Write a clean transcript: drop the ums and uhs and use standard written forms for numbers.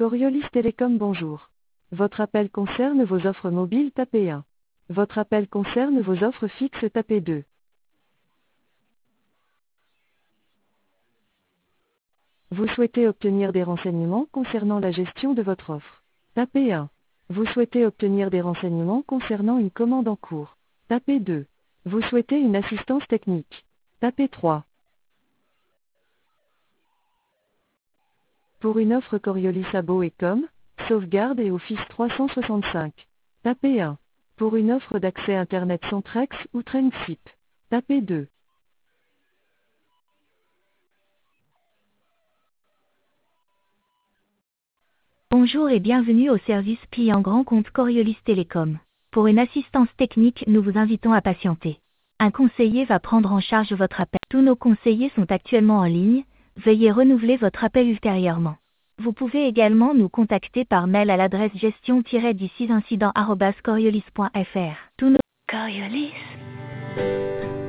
Coriolis Télécom bonjour. Votre appel concerne vos offres mobiles, tapez 1. Votre appel concerne vos offres fixes, tapez 2. Vous souhaitez obtenir des renseignements concernant la gestion de votre offre. Tapez 1. Vous souhaitez obtenir des renseignements concernant une commande en cours. Tapez 2. Vous souhaitez une assistance technique. Tapez 3. Pour une offre Coriolis Abo et Com, sauvegarde et Office 365. Tapez 1. Pour une offre d'accès Internet Centrex ou Trendsip. Tapez 2. Bonjour et bienvenue au service client grand compte Coriolis Télécom. Pour une assistance technique, nous vous invitons à patienter. Un conseiller va prendre en charge votre appel. Tous nos conseillers sont actuellement en ligne, veuillez renouveler votre appel ultérieurement. Vous pouvez également nous contacter par mail à l'adresse gestion-du6incident@coriolis.fr. Tous nos Coriolis.